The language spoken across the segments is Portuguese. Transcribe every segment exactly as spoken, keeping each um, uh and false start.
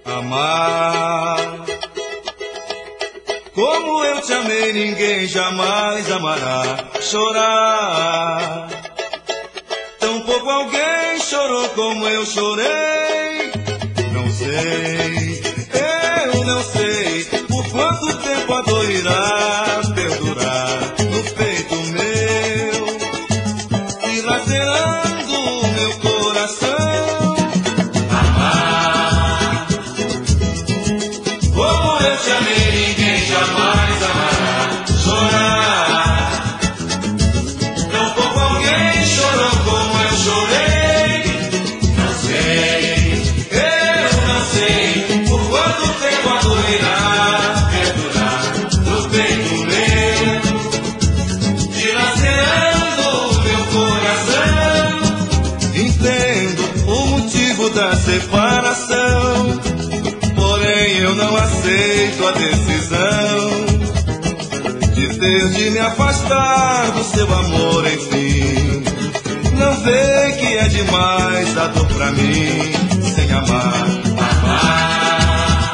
amar. Como eu te amei, ninguém jamais amará. Chorar, tampouco alguém chorou como eu chorei. Não sei, eu não sei por quanto tempo a dor irá perdurar no peito meu, dilacerando o meu coração. Amar, como eu te amei, ninguém jamais amará. Chorar, tampouco alguém chorou como eu chorei. Não sei, eu não sei por quanto tempo a dor irá perdurar no peito meu, dilacerando o meu coração. Entendo o motivo da separação, porém eu não aceito a decisão de ter de me afastar do seu amor, enfim. Não vê que é demais a dor pra mim sem amar. Amar,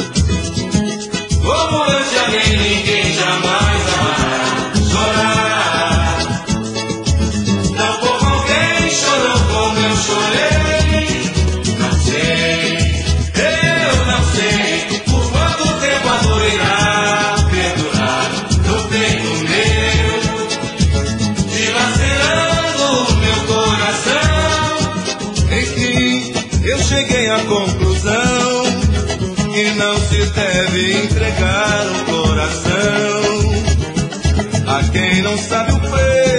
como eu te amei, ninguém jamais amará. Chorar, tampouco alguém chorou como eu chorei. Não sei, eu não sei por quanto tempo a dor irá perdurar no peito meu, dilacerando o meu coração. Enfim, eu cheguei à conclusão que não se deve entregar um coração a quem não sabe o preço